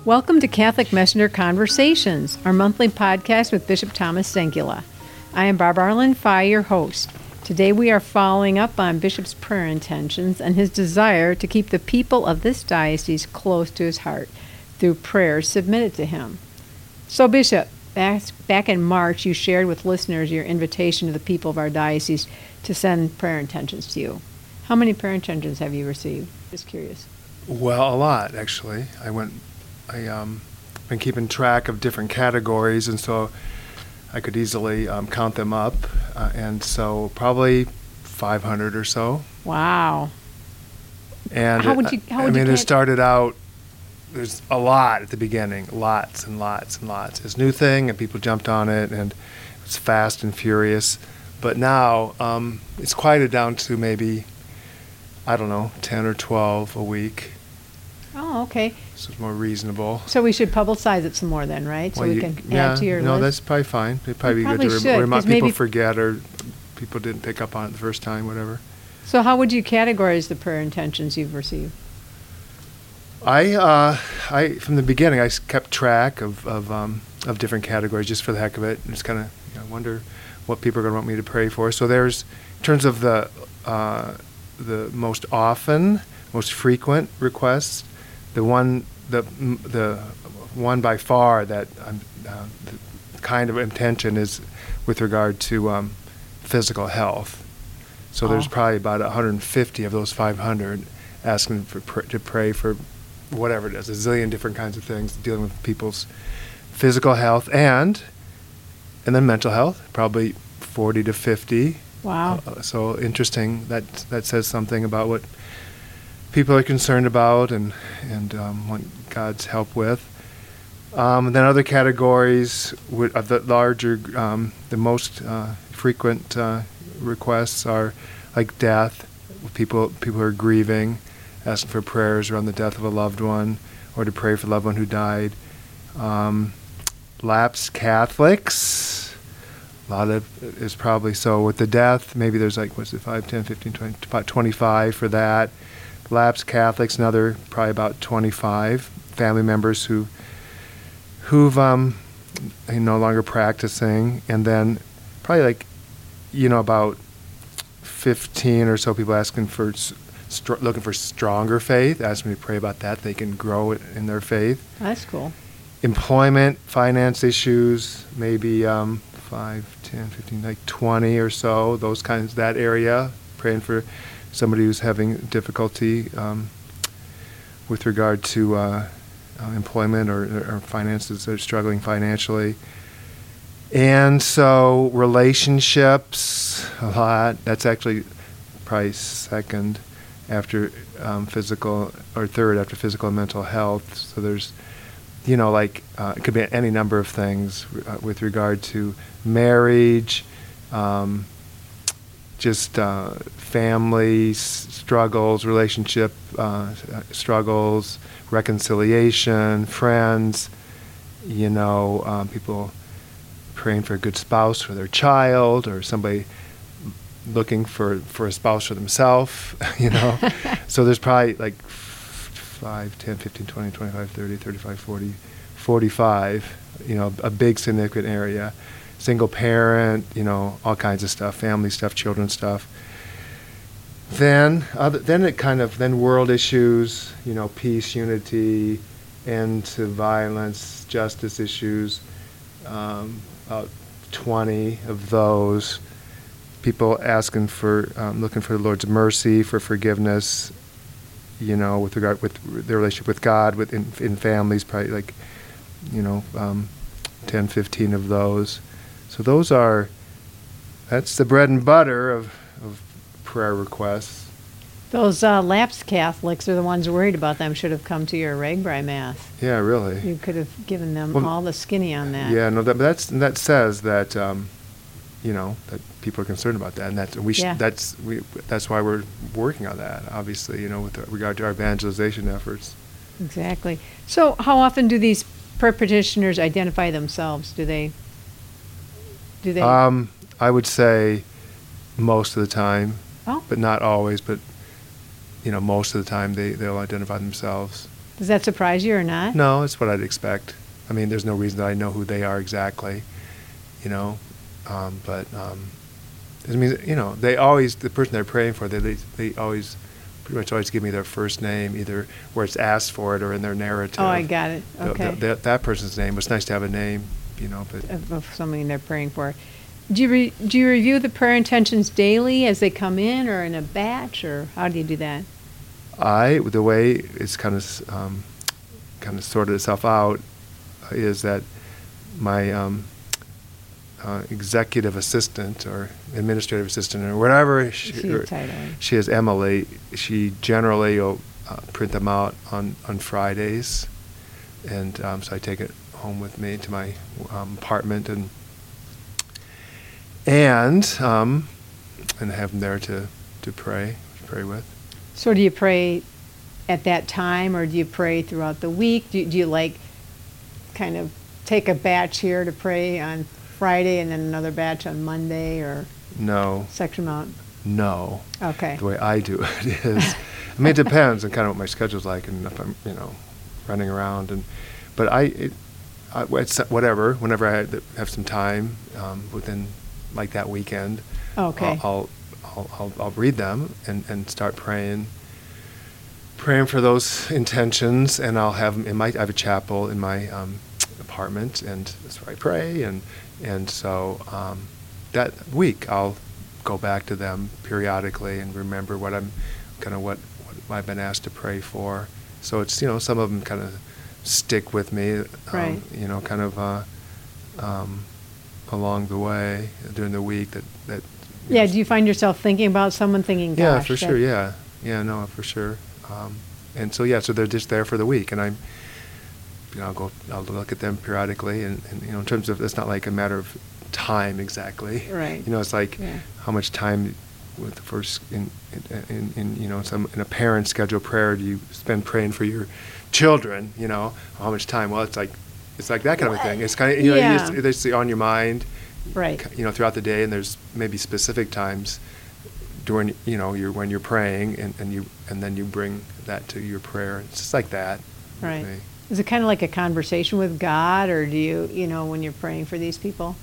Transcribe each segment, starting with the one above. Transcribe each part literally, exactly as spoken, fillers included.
Welcome to Catholic Messenger Conversations, our monthly podcast with Bishop Thomas Senkula. I am Barbara Arlen Fye, your host. Today we are following up on Bishop's prayer intentions and his desire to keep the people of this diocese close to his heart through prayers submitted to him. So, Bishop, back, back in March, you shared with listeners your invitation to the people of our diocese to send prayer intentions to you. How many prayer intentions have you received? Just curious. Well, a lot, actually. I went... I um, been keeping track of different categories, and so I could easily um, count them up, uh, and so probably five hundred or so. Wow. And how would you? How I would mean, you it started out. There's a lot at the beginning, lots and lots and lots. It's a new thing, and people jumped on it, and it's fast and furious. But now um, it's quieted down to maybe, I don't know, ten or twelve a week. Oh, okay. So it's more reasonable. So we should publicize it some more then, right? So well, we you, can yeah, add to your no, list. No, that's probably fine. It'd probably You be probably good to should, rem- remind 'cause people maybe- forget or people didn't pick up on it the first time, whatever. So how would you categorize the prayer intentions you've received? I, uh, I from the beginning, I s- kept track of of, um, of different categories just for the heck of it. And just kind of you know, wonder what people are going to want me to pray for. So there's, in terms of the uh, the most often, most frequent requests, the one the the one by far that I'm, uh, the kind of intention is with regard to um, physical health. So oh. There's probably about one hundred fifty of those five hundred asking for pr- to pray for whatever it is, a zillion different kinds of things dealing with people's physical health and and then mental health, probably forty to fifty. Wow. Uh, so interesting. That that says something about what people are concerned about and and um, want God's help with. Um, and then other categories with, of the larger, um, the most uh, frequent uh, requests are like death. People people who are grieving, asking for prayers around the death of a loved one, or to pray for a loved one who died. Um, lapsed Catholics, a lot of is probably so. With the death, maybe there's like what's it, five, ten, fifteen, twenty, about twenty-five for that. Lapsed Catholics, another probably about twenty-five family members who who've um no longer practicing, and then probably like you know about fifteen or so people asking for str- looking for stronger faith, asking me to pray about that. They can grow in their faith. That's cool. Employment, finance issues, maybe um, five, ten, fifteen, like twenty or so. Those kinds, that area, praying for somebody who's having difficulty um, with regard to uh, uh, employment or, or finances, they're struggling financially. And so relationships, a lot. That's actually probably second after um, physical, or third after physical and mental health. So there's, you know, like uh, it could be any number of things uh, with regard to marriage, um, just uh, family s- struggles, relationship uh, struggles, reconciliation, friends, you know, um, people praying for a good spouse for their child, or somebody looking for, for a spouse for themselves, you know. So there's probably like five, ten, fifteen, twenty, twenty-five, thirty, thirty-five, forty, forty-five, you know, a big significant area. Single parent, you know, all kinds of stuff, family stuff, children stuff. Then, other, then it kind of, then world issues, you know, peace, unity, end to violence, justice issues, um, about twenty of those. People asking for, um, looking for the Lord's mercy, for forgiveness, you know, with regard with their relationship with God, with in, in families, probably like, you know, um, ten, fifteen of those. So those are, that's the bread and butter of, of prayer requests. Those uh, lapsed Catholics are the ones worried about them should have come to your Ragbri Mass. Yeah, really. You could have given them Well, all the skinny on that. Yeah, no, that, that's that says that, um, you know, that people are concerned about that, and that we sh- Yeah. that's we that's why we're working on that. Obviously, you know, with regard to our evangelization efforts. Exactly. So how often do these prayer petitioners identify themselves? Do they? Do they? Um, I would say most of the time, oh. but not always. But you know, most of the time they they'll identify themselves. Does that surprise you or not? No, it's what I'd expect. I mean, there's no reason that I know who they are exactly, you know. Um, but um, it means, you know, they always, the person they're praying for, they, they they always, pretty much always give me their first name, either where it's asked for it or in their narrative. Oh, I got it. The- Okay. the- the- that person's name. It's nice to have a name, you know. But Of, of something they're praying for. Do you re, do you review the prayer intentions daily as they come in, or in a batch, or how do you do that? I, the way it's kind of um, kind of sorted itself out is that my um, uh, executive assistant or administrative assistant or whatever she, See the title. she is, Emily. She generally will uh, print them out on, on Fridays, and um, so I take it home with me to my um, apartment and and um, and have them there to, to pray pray with. So do you pray at that time, or do you pray throughout the week? Do, do you like kind of take a batch here to pray on Friday and then another batch on Monday, or No, section them out? no. Okay. The way I do it is, I mean, it depends on kind of what my schedule's like and if I'm, you know, running around. And but I, it, I it's whatever. Whenever I have some time um, within like that weekend, Okay. I'll I'll, I'll I'll read them and, and start praying. Praying for those intentions, and I'll have them in my. I have a chapel in my um, apartment, and that's where I pray. And and so um, that week I'll go back to them periodically and remember what I'm kind of what, what I've been asked to pray for. So it's, you know, some of them kind of stick with me, um, Right. you know, kind of uh, um, along the way during the week. That that. you Yeah, know, do you find yourself thinking about someone, thinking, yeah, gosh, for that- sure. Yeah, yeah, no, for sure. Um, and so yeah, so they're just there for the week, and I'm, you know, I'll go, I'll look at them periodically, and, and you know, in terms of, it's not like a matter of time exactly. Right. You know, it's like Yeah. how much time with the first in, in, in, in you know, some in a parent scheduled prayer do you spend praying for your children? You know, how much time? Well, it's like, it's like that kind of a thing. It's kind of, you know, Yeah. you just, it's on your mind. Right. You know, throughout the day, and there's maybe specific times during, you know, you're when you're praying, and, and you and then you bring that to your prayer. It's just like that. with Right. me. Is it kind of like a conversation with God, or do you, you know, when you're praying for these people?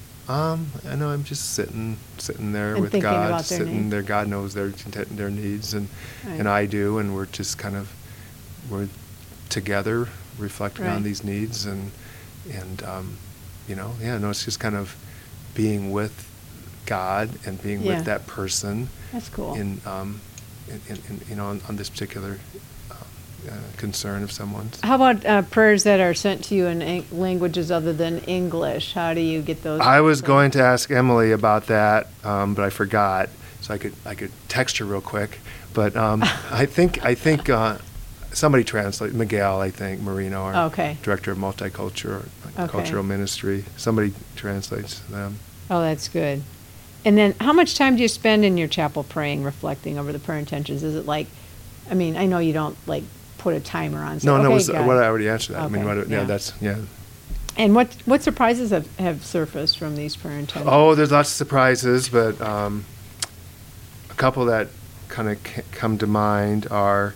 Um, I know I'm just sitting, sitting there And with thinking God, about their sitting needs. there. God knows their intent- their needs, and Right. and I do, and we're just kind of we're together reflecting Right. on these needs, and and um, you know, yeah, no, it's just kind of being with God and being Yeah. with that person. That's cool. In, um, in, in, in you know, on, on this particular uh, uh, concern of someone's. How about uh, prayers that are sent to you in ang- languages other than English? How do you get those? I was prayed? going to ask Emily about that, um, but I forgot. So I could I could text her real quick. But um, I think I think uh, somebody translate Miguel. I think Marino, our Okay. director of multicultural Okay. cultural ministry. Somebody translates them. Oh, that's good. And then, how much time do you spend in your chapel praying, reflecting over the prayer intentions? Is it like, I mean, I know you don't like put a timer on. So, No, no, okay, it was God. what I already answered that. I mean, Okay, what, yeah, yeah. that's yeah. And what what surprises have, have surfaced from these prayer intentions? Oh, there's lots of surprises, but um, a couple that kind of c- come to mind are.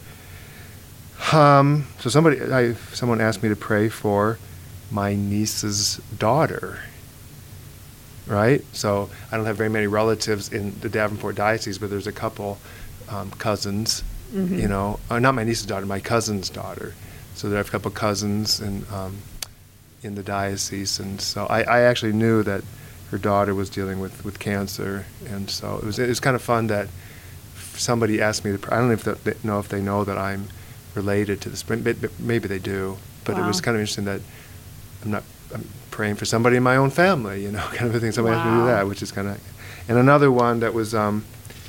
Um, so somebody, I, someone asked me to pray for my niece's daughter. Right. So I don't have very many relatives in the Davenport diocese, but there's a couple um, cousins. Mhm. You know, uh, not my niece's daughter, my cousin's daughter. So there are a couple cousins and. Um, in the diocese, and so I, I actually knew that her daughter was dealing with, with cancer, and so it was it was kind of fun that somebody asked me to pray. I don't know if they know if they know that I'm related to this, but maybe they do. But it was Wow. kind of interesting that I'm not I'm praying for somebody in my own family, you know, kind of a thing. Somebody asked me to do Wow. that, which is kind of. And another one that was um,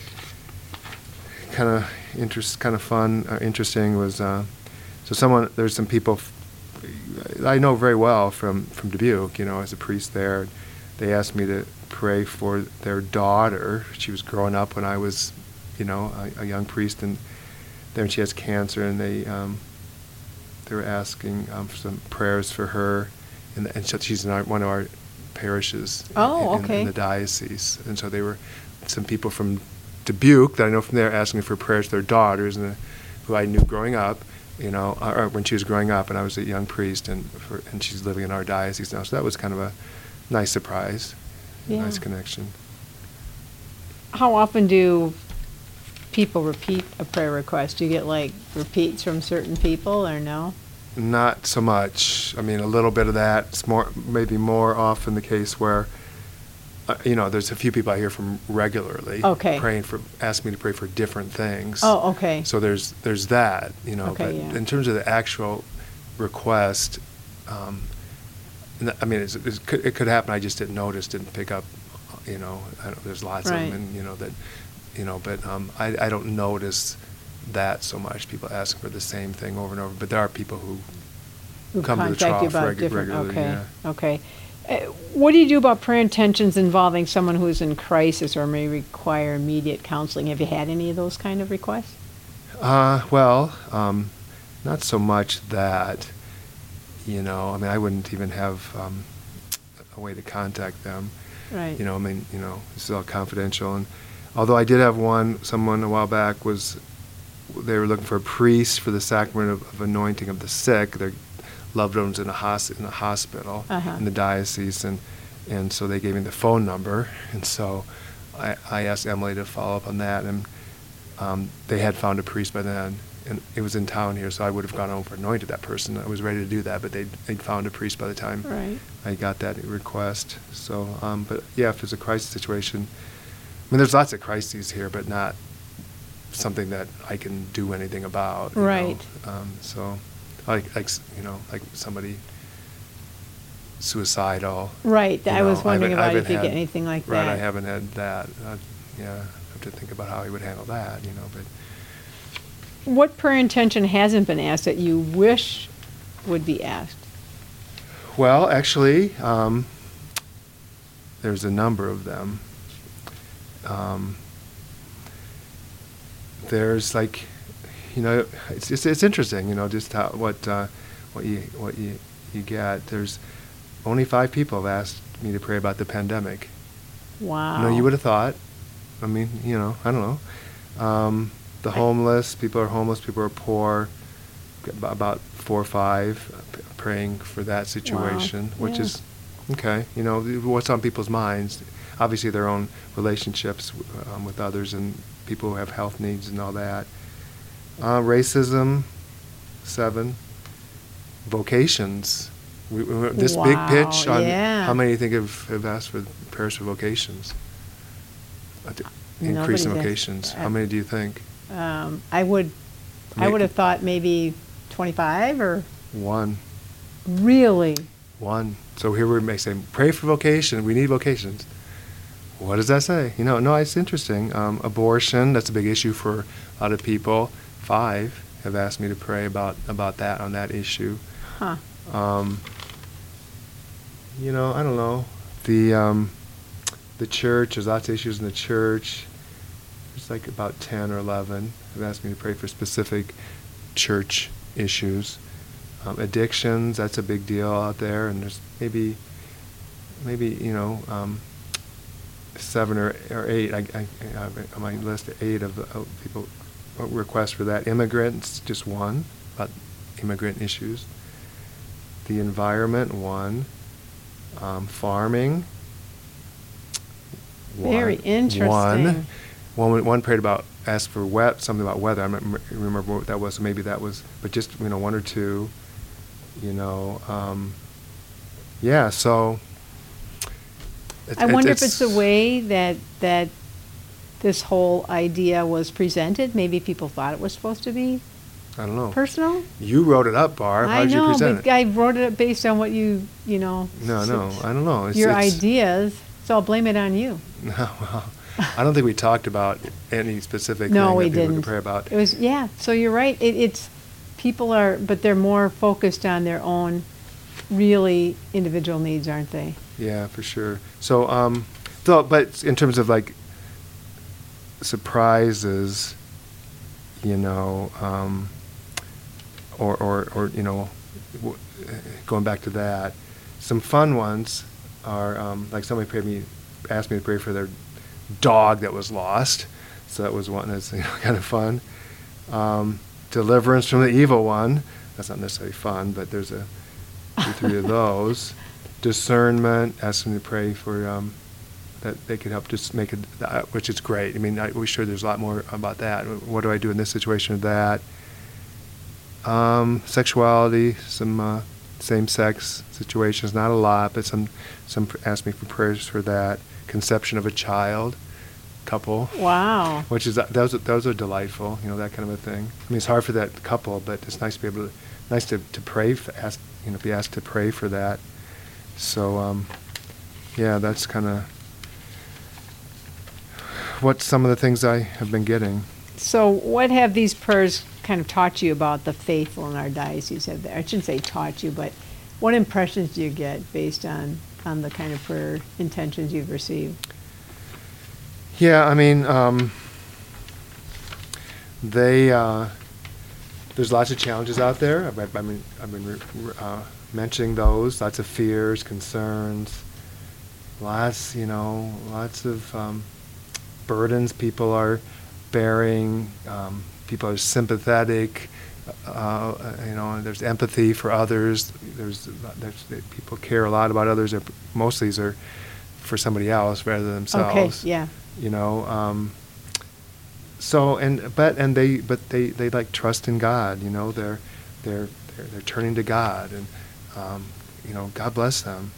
kind of interest, kind of fun, or interesting was uh, so someone there's some people. I know very well from, from Dubuque, you know, as a priest there. They asked me to pray for their daughter. She was growing up when I was, you know, a, a young priest, and then she has cancer, and they um, they were asking um, for some prayers for her, and, and so she's in our, one of our parishes Oh, in, okay. in the diocese, and so they were some people from Dubuque that I know from there asking for prayers for their daughters, and uh, who I knew growing up. you know, or, or when she was growing up, and I was a young priest, and for, and she's living in our diocese now. So that was kind of a nice surprise, Yeah. nice connection. How often do people repeat a prayer request? Do you get like repeats from certain people or no? Not so much. I mean, a little bit of that. It's more, maybe more often the case where, uh, you know, there's a few people I hear from regularly. Okay. Praying for, ask me to pray for different things. Oh, okay. So there's there's that, you know. Okay, but yeah. in terms of the actual request, um, n- I mean, it's, it's, could- it could happen. I just didn't notice, didn't pick up. You know, I don't, there's lots Right. of them, and you know that, you know. But um, I I don't notice that so much. People ask for the same thing over and over. But there are people who Who come to the contact you trough about regu- different, regularly. okay, Yeah. okay. Uh, What do you do about prayer intentions involving someone who is in crisis or may require immediate counseling? Have you had any of those kind of requests? Uh, well, um, not so much that, you know, I mean, I wouldn't even have um, a way to contact them. Right. You know, I mean, you know, this is all confidential. And although I did have one, someone a while back was, they were looking for a priest for the sacrament of, of anointing of the sick. Their loved ones in a, hos- in a hospital Uh-huh. in the diocese, and and so they gave me the phone number, and so I, I asked Emily to follow up on that, and um, they had found a priest by then, and it was in town here, so I would have gone over and anointed that person. I was ready to do that, but they'd, they'd found a priest by the time Right. I got that request. So, um, but yeah, if it's a crisis situation, I mean, there's lots of crises here, but not something that I can do anything about. you know. Right. Um, so, like, like, s- you know, like somebody suicidal. Right, you I was know, wondering haven't- I about if haven't you get had- anything like Right, I that. haven't had that. Uh, yeah, I have to think about how he would handle that, you know, but. What prayer intention hasn't been asked that you wish would be asked? Well, actually, um, there's a number of them. Um, there's like, you know, it's it's, it's interesting, you know, just how what uh, what you what you you get. There's only five people have asked me to pray about the pandemic. Wow. You know, you would have thought. I mean, you know, I don't know. Um, the homeless, people are homeless, people are poor. Ab- About four or five uh, p- praying for that situation, which yeah. is okay. You know, what's on people's minds? Obviously, their own relationships um, with others and people who have health needs and all that. Uh, racism, seven. Vocations. We, we, this big Wow, pitch on yeah. how many you think have, have asked for prayers for vocations? Uh, d- Increase in Nobody's asked- vocations. How uh, many do you think? Um, I would, I Make- would have thought maybe twenty-five or One. really? One. So here we may say, pray for vocation. We need vocations. What does that say? You know, no, it's interesting. Um, abortion, that's a big issue for a lot of people. Five have asked me to pray about, about that, on that issue. Huh. Um, you know, I don't know. The, um, the church, there's lots of issues in the church. There's like about ten or eleven have asked me to pray for specific church issues. Um, addictions, that's a big deal out there, and there's maybe, maybe you know, um, seven or, or eight. I, I, I have on my list eight of, of people requests for that. Immigrants, just one, about immigrant issues. The environment, one. Um, farming. Very one- interesting. One. One, one prayed about, asked for wet, something about weather. I don't remember what that was. So maybe that was, but just, you know, one or two. You know, um, yeah. So. It, I it- wonder if it's the way that, that this whole idea was presented. Maybe people thought it was supposed to be I don't know. personal. You wrote it up, Barb. How I did you know, present but it? I wrote it up based on what you, you know. No, s- no, I don't know. It's, Your it's, ideas, so I'll blame it on you. No, well, I don't think we talked about any specific No, thing we that people didn't. could pray about. It was, yeah, so you're right. It, it's, people are, but they're more focused on their own really individual needs, aren't they? Yeah, for sure. So, um, so, but in terms of like surprises, you know, um, or, or, or, you know, w- going back to that, some fun ones are, um, like somebody prayed me, asked me to pray for their dog that was lost. So that was one that's, you know, kind of fun. Um, deliverance from the evil one. That's not necessarily fun, but there's a two, three of those. Discernment, ask them to pray for um, that they could help just make it, uh, which is great. I mean, I, we're sure there's a lot more about that. What do I do in this situation or that? Um, sexuality, some uh, same-sex situations, not a lot, but some some ask me for prayers for that. Conception of a child, couple. Wow. Which is those are, those are delightful, you know, that kind of a thing. I mean, it's hard for that couple, but it's nice to be able to nice to, to pray for, ask, you know, be asked to pray for that. So, um, yeah, that's kind of what some of the things I have been getting. So what have these prayers kind of taught you about the faithful in our diocese? Have they, I shouldn't say taught you, but what impressions do you get based on, on the kind of prayer intentions you've received? Yeah, I mean, um, they, uh, there's lots of challenges out there. I've, I've been, I've been re- uh, mentioning those, lots of fears, concerns, lots, you know, lots of um, burdens people are bearing. Um, people are sympathetic. Uh, you know, and there's empathy for others. There's, there's people care a lot about others. Most of these are for somebody else rather than themselves. Okay, yeah. You know, um, so and but and they but they, they like trust in God. You know, they're they're they're, they're turning to God, and um, you know, God bless them.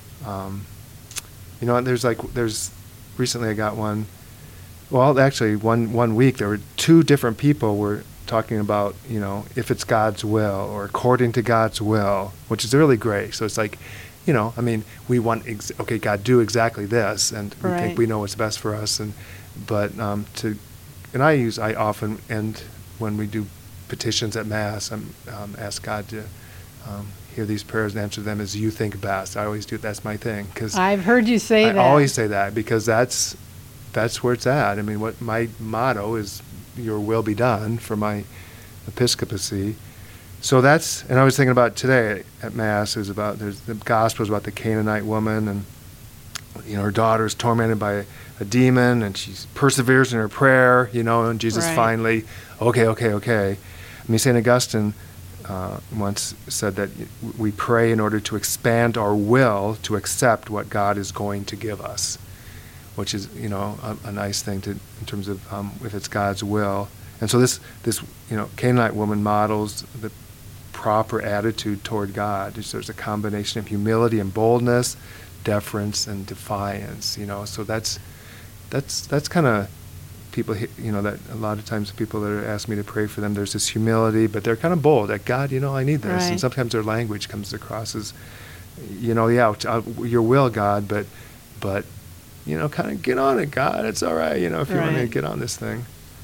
Um, you know, and there's like there's recently I got one. Well, actually, one one week there were two different people were talking about, you know, if it's God's will or according to God's will, which is really great. So it's like, you know, I mean, we want, ex- okay, God, do exactly this, and we Right. think we know what's best for us, and but um, to, and I use, I often end when we do petitions at Mass, I'm um, ask God to um, hear these prayers and answer them as you think best. I always do. That's my thing, because I've heard you say I that. always say that because that's that's where it's at. I mean, what my motto is, your will be done for my episcopacy. So that's, and I was thinking about today at Mass, it was about, there's the gospel is about the Canaanite woman, and you know, her daughter is tormented by a, a demon, and she perseveres in her prayer, you know, and Jesus Right. finally, okay, okay, okay. I mean, Saint Augustine uh, once said that we pray in order to expand our will to accept what God is going to give us, which is, you know, a, a nice thing to, in terms of um, if it's God's will. And so this, this, you know, Canaanite woman models the proper attitude toward God. There's, there's a combination of humility and boldness, deference and defiance. You know, so that's, that's, that's kind of people. You know, that a lot of times people that ask me to pray for them, there's this humility, but they're kind of bold. That God, you know, I need this, Right. and sometimes their language comes across as, you know, yeah, I'll, your will, God, but, but. You know, kind of get on it, God. It's all right, you know, if you want to Right. get on this thing.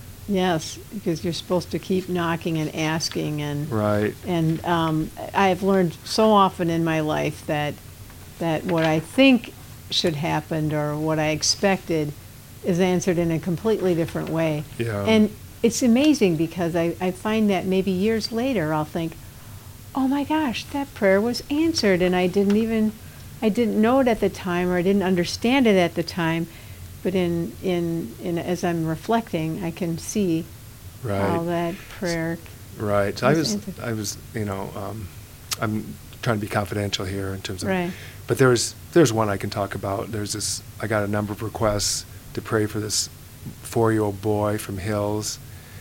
Yes, because you're supposed to keep knocking and asking, and Right. and um, I've learned so often in my life that that what I think should happen or what I expected is answered in a completely different way. Yeah. And it's amazing because I, I find that maybe years later I'll think, oh my gosh, that prayer was answered, and I didn't even I didn't know it at the time, or I didn't understand it at the time, but in in, in as I'm reflecting, I can see Right. how that prayer. Right. So I was was, answered. I was, you know, um, I'm trying to be confidential here in terms of, Right. but there's, there's one I can talk about. There's this, I got a number of requests to pray for this four-year-old boy from Hills,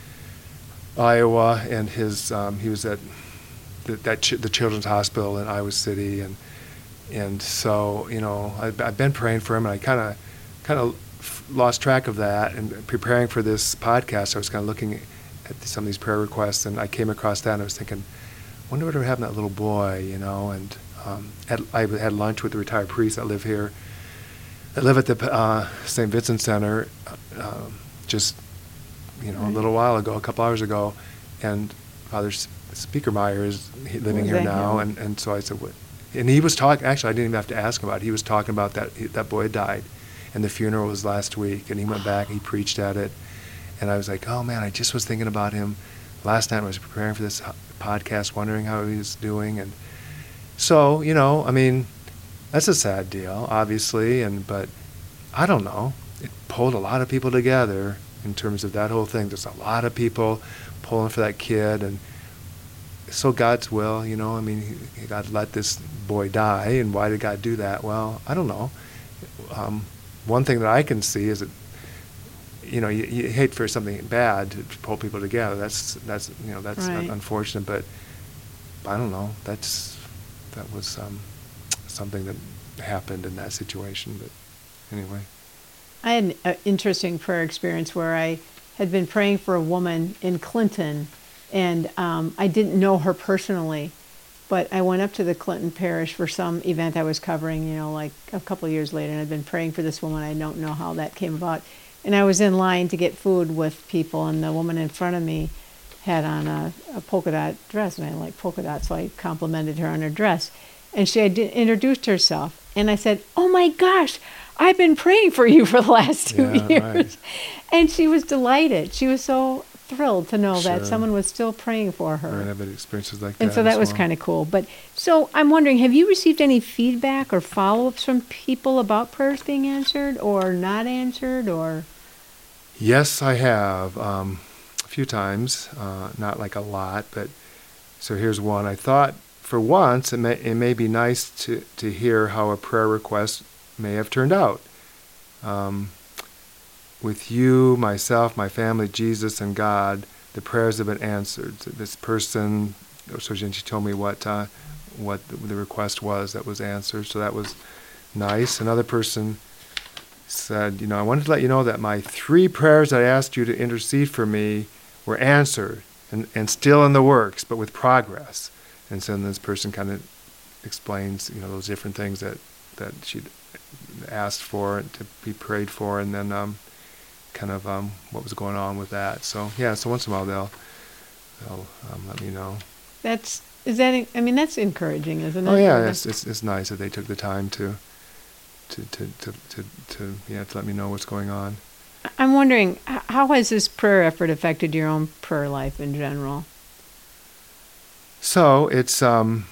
Iowa, and his, um, he was at the, that ch- the Children's Hospital in Iowa City, and and so, you know, I've, I've been praying for him, and I kind of, kind of f- lost track of that. And preparing for this podcast, I was kind of looking at some of these prayer requests, and I came across that, and I was thinking, wonder what would happen to that little boy, you know. And um, at, I had lunch with the retired priests that live here, that live at the uh, Saint Vincent Center, uh, just, you know, Right. a little while ago, a couple hours ago, and Father S- Speakermeyer is he- living Was here that now, him? and, and so I said, what? And he was talking, actually I didn't even have to ask him about it. He was talking about that, he- that boy had died, and the funeral was last week, and he went back and he preached at it, and I was like, oh man, I just was thinking about him last night when I was preparing for this ho- podcast, wondering how he was doing. And so, you know, I mean, that's a sad deal, obviously, and but I don't know. It pulled a lot of people together, in terms of that whole thing. There's a lot of people pulling for that kid, and so God's will, you know, I mean, he, God let this boy die, and why did God do that? Well, I don't know. Um, one thing that I can see is that, you know, you, you hate for something bad to pull people together. That's, that's you know, that's Right. unfortunate, but I don't know. That's, that was um, something that happened in that situation, but anyway. I had an uh, interesting prayer experience where I had been praying for a woman in Clinton, and um, I didn't know her personally, but I went up to the Clinton parish for some event I was covering, you know, like a couple of years later, and I'd been praying for this woman. I don't know how that came about. And I was in line to get food with people, and the woman in front of me had on a, a polka dot dress, and I like polka dots, so I complimented her on her dress. And she had introduced herself, and I said, "Oh my gosh, I've been praying for you for the last two Yeah, years." right. And she was delighted. She was so thrilled to know that Sure. someone was still praying for her. I've had experiences like And that so that as was well. kind of cool. But so I'm wondering, have you received any feedback or follow-ups from people about prayers being answered or not answered, or? Yes, I have, um, a few times, uh, not like a lot, but so here's one. I thought for once it may, it may be nice to, to hear how a prayer request may have turned out. Um, with you, myself, my family, Jesus, and God, the prayers have been answered. So this person, so she told me what uh, what the, the request was that was answered, so that was nice. Another person said, you know, I wanted to let you know that my three prayers I asked you to intercede for me were answered and, and still in the works, but with progress. And so then this person kind of explains, you know, those different things that, that she'd asked for to be prayed for, and then um, kind of um, what was going on with that. So yeah, so once in a while they'll they'll um, let me know. That's, is that, I mean, that's encouraging, isn't it? Oh yeah, it's, it's it's nice that they took the time to to to to to, to yeah to let me know what's going on. I'm wondering, h- how has this prayer effort affected your own prayer life in general? So it's um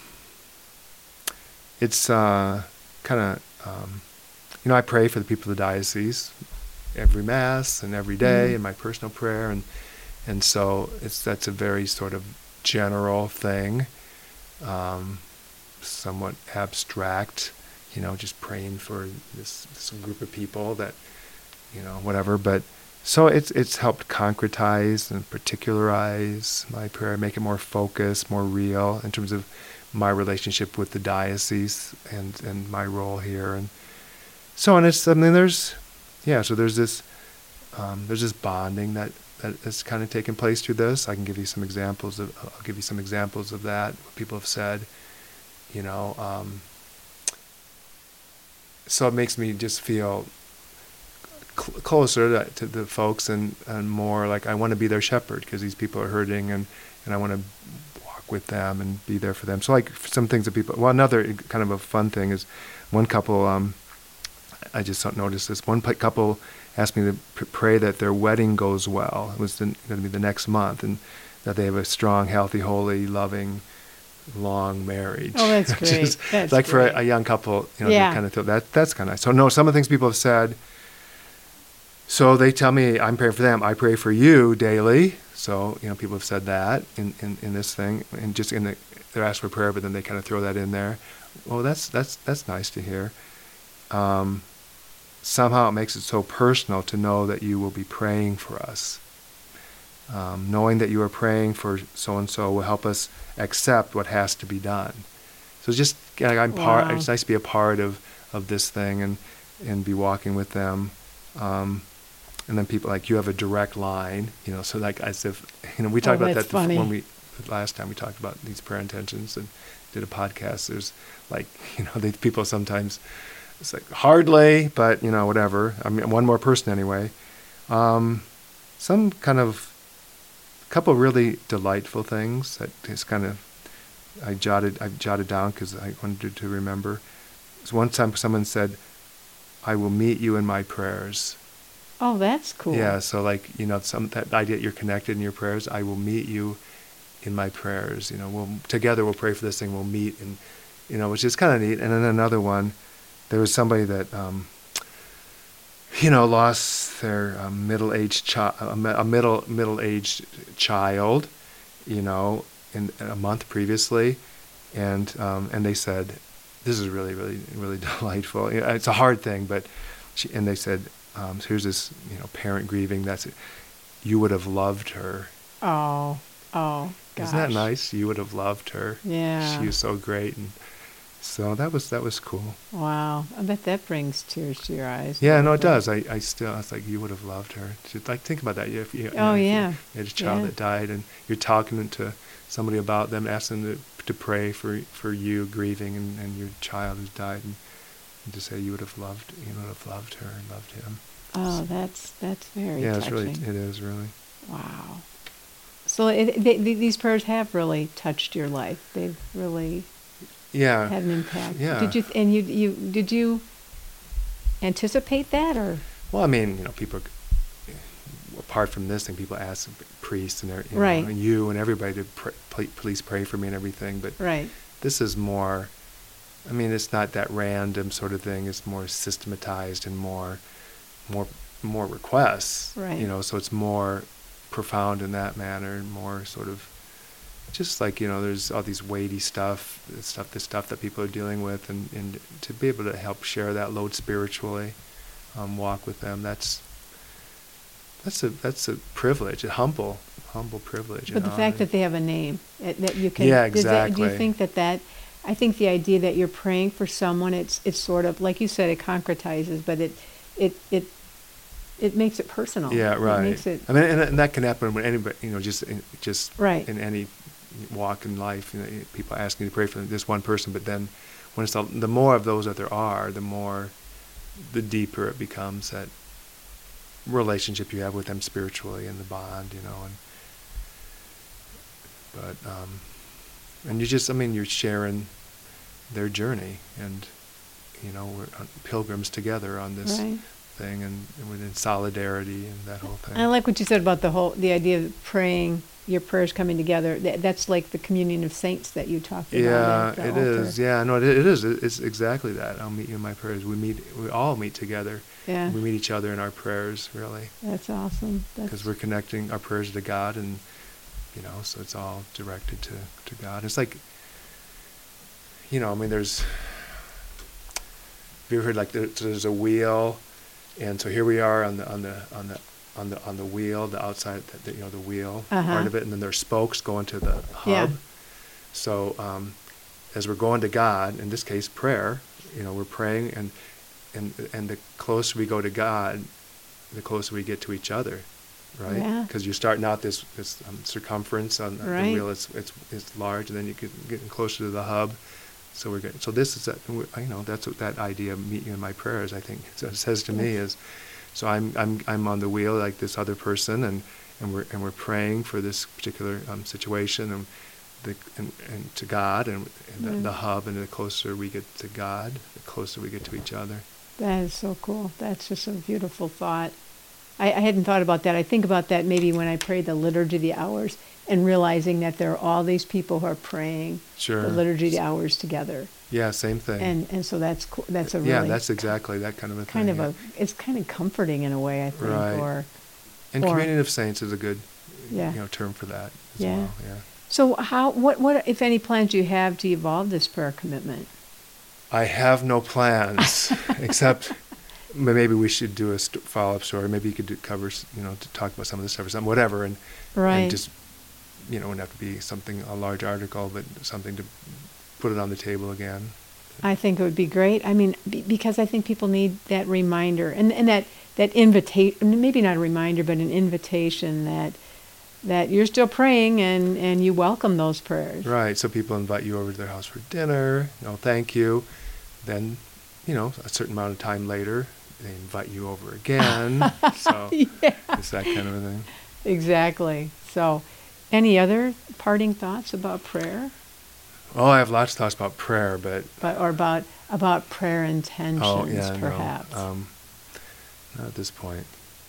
it's uh kind of um, you know, I pray for the people of the diocese every Mass and every day Mhm. in my personal prayer, and and so it's that's a very sort of general thing, um, somewhat abstract, you know, just praying for this, this group of people that, you know, whatever. But so it's it's helped concretize and particularize my prayer, make it more focused, more real in terms of my relationship with the diocese and, and my role here. And so, and it's, I mean, there's, yeah, so there's this, um, there's this bonding that, that has kind of taken place through this. I can give you some examples of, I'll give you some examples of that, what people have said, you know, um, so it makes me just feel cl- closer to, to the folks, and, and more like I want to be their shepherd because these people are hurting, and, and I want to walk with them and be there for them. So like some things that people, well, another kind of a fun thing is one couple, um, I just noticed this, one p- couple asked me to p- pray that their wedding goes well. It was going to be the next month, and that they have a strong, healthy, holy, loving, long marriage. Oh, that's Which great. is That's like for great. a, a young couple, you know, Yeah. they kind of feel that that's kind of nice. So no, some of the things people have said. So they tell me I'm praying for them. I pray for you daily. So you know, people have said that in, in, in this thing, and just in the they're asked for prayer, but then they kind of throw that in there. Well, that's that's that's nice to hear. Um, somehow it makes it so personal to know that you will be praying for us. Um, knowing that you are praying for so and so will help us accept what has to be done. So just you know, I'm part. Wow. It's nice to be a part of, of this thing and and be walking with them. Um, and then people like you have a direct line, you know. So like as if you know we talked Oh, about that's that before funny. when we last time we talked about these prayer intentions and did a podcast. There's like you know the people sometimes it's like hardly, but you know whatever. I mean one more person anyway. Um, some kind of couple really delightful things that is kind of I jotted I jotted down because I wanted to remember. So one time someone said, "I will meet you in my prayers." Oh, that's cool. Yeah, so like you know some that idea that you're connected in your prayers. I will meet you in my prayers. You know, we'll together we'll pray for this thing. We'll meet, and you know, which is kind of neat. And then another one, there was somebody that um, you know, lost their uh, middle-aged chi- a mi- a middle middle-aged child, you know, in a month previously, and um, and they said, this is really really really delightful. You know, it's a hard thing, but she, and they said, um, so here's this, you know, parent grieving. That's it. You would have loved her. Oh, oh, gosh. Isn't that nice? You would have loved her. Yeah. She was so great, and so that was that was cool. Wow. I bet that brings tears to your eyes. Yeah, no, it does. I, I still, I was like, you would have loved her. Just, like, think about that. You, if you, you Oh, know, if yeah. You, you had a child Yeah. that died, and you're talking to somebody about them, asking them to, to pray for for you grieving, and, and your child who's died, and, and to say you would have loved, you would have loved her and loved him. Oh, that's that's very yeah, touching. it's really, it is really. Wow. So it, they, these prayers have really touched your life. They've really Yeah. had an impact. Yeah. Did you and you you did you anticipate that or? Well, I mean, you know, people, apart from this thing, people ask priests and, you know, Right. and you and everybody to pr- pl- please pray for me and everything, but Right. this is more, I mean, it's not that random sort of thing. It's more systematized and more, more, more requests. Right. You know, so it's more profound in that manner, and more sort of, just like, you know, there's all these weighty stuff, the stuff, the stuff that people are dealing with, and, and to be able to help share that load spiritually, um, walk with them. That's that's a that's a privilege, a humble, humble privilege. But and the fact honor. that they have a name it, that you can. Yeah, does that- do you exactly. think that that? I think the idea that you're praying for someone, it's it's sort of like you said, it concretizes, but it it it it makes it personal. Yeah, right. It makes it I mean, and, and that can happen when anybody, you know, just in, just Right. in any walk in life. You know, people asking you to pray for this one person, but then when it's the, the more of those that there are, the more, the deeper it becomes, that relationship you have with them spiritually, and the bond, you know, and but um, and you just, I mean, you're sharing their journey, and you know, we're on pilgrims together on this right. thing, and, and we're in solidarity and that whole thing. I like what you said about the whole the idea of praying, your prayers coming together. That, that's like the communion of saints that you talked about. Yeah, at the it altar. is. Yeah, no, it, it is. It- It's exactly that. I'll meet you in my prayers. We meet. We all meet together. Yeah, We meet each other in our prayers, really, that's awesome. because That's we're connecting our prayers to God, and you know, so it's all directed to to God. It's like, you know, I mean, there's. Have you ever heard, like, there, so there's a wheel, and so here we are on the on the on the on the on the wheel, the outside, the, the, you know, the wheel Uh-huh. part of it, and then there's spokes going to the hub. Yeah. So um, as we're going to God, in this case, prayer, you know, we're praying, and and and the closer we go to God, the closer we get to each other, right? Yeah. Because you're starting out this this um, circumference on the Right. wheel. It's it's it's large, and then you get getting closer to the hub. So we're getting, so this is that, you know, that's what that idea of meet you in my prayers, I think, so it says to me is, so I'm I'm I'm on the wheel like this other person, and, and we're and we're praying for this particular um, situation, and the and, and to God, and, and the, Mm. the hub, and the closer we get to God, the closer we get to each other. that is so cool. That's just a beautiful thought. I, I hadn't thought about that. I think about that maybe when I pray the Liturgy of the Hours, and realizing that there are all these people who are praying Sure. the Liturgy of the Hours together. Yeah, same thing. And and so that's cool. That's a really yeah, that's exactly that kind of a kind thing. of yeah. a it's kind of comforting in a way, I think. Right. Or And or- communion of saints is a good, Yeah. you know, term for that as Yeah. well. Yeah. so how what what if any plans do you have to evolve this prayer commitment? I have no plans, except m- maybe we should do a st- follow-up story. Maybe you could do, cover, s- you know, to talk about some of this stuff or something, whatever, and, Right. and just, you know, it wouldn't have to be something, a large article, but something to put it on the table again. I think it would be great. I mean, be, because I think people need that reminder and, and that, that invitation, maybe not a reminder, but an invitation that that you're still praying and, and you welcome those prayers. Right, so people invite you over to their house for dinner, you know, thank you. Then, you know, a certain amount of time later, they invite you over again. So Yeah. it's that kind of a thing. Exactly. So, any other parting thoughts about prayer, Oh, I have lots of thoughts about prayer, but but or about about prayer intentions, oh yeah, perhaps? no, um, not at this point.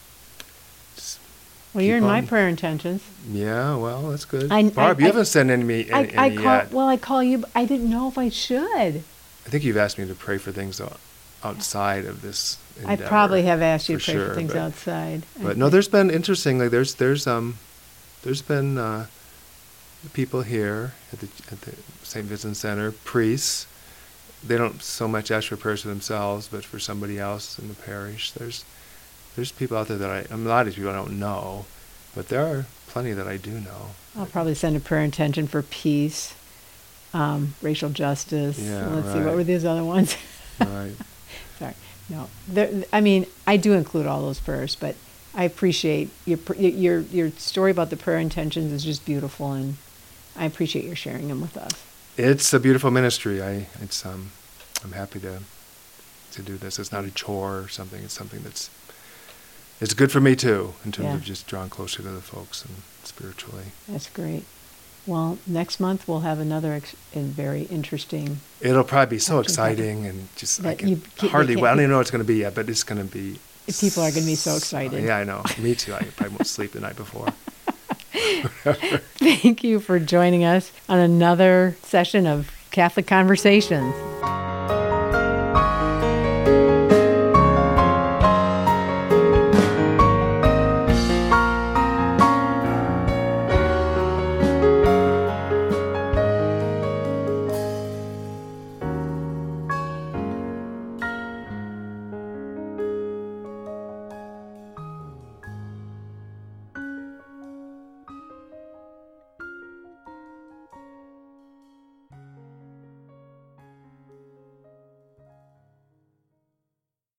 Just well, you're in keep my on- prayer intentions. Yeah, well, that's good. I- Barb, I- you I- haven't sent any, me any, I, I any call yet. well, I call you. I didn't know if I should. I think you've asked me to pray for things o- outside of this I endeavor, probably have asked you for to pray sure, for things but- outside. I But no, think. there's been interesting. Like there's there's um there's been uh, people here at the at the Saint Vincent Center, priests. They don't so much ask for prayers for themselves, but for somebody else in the parish. There's there's people out there that I I mean, a lot of people I don't know, but there are plenty that I do know. I'll probably send a prayer intention for peace, um, racial justice. Yeah, Let's see, what right. were these other ones? Right. Sorry. No. There, I mean, I do include all those prayers, but I appreciate your pr- your your story about the prayer intentions is just beautiful, and I appreciate your sharing them with us. It's a beautiful ministry. I it's um I'm happy to to do this. It's not a chore or something. It's something that's it's good for me too, in terms Yeah. of just drawing closer to the folks and spiritually. That's great. Well, next month we'll have another ex- and very interesting. It'll probably be so Action packet. exciting and just I That can you can't- hardly you well, I can't- don't even know what it's going to be yet, but it's going to be. People are gonna be so s- excited. Yeah, I know. Me too. I probably won't sleep the night before. Thank you for joining us on another session of Catholic Conversations.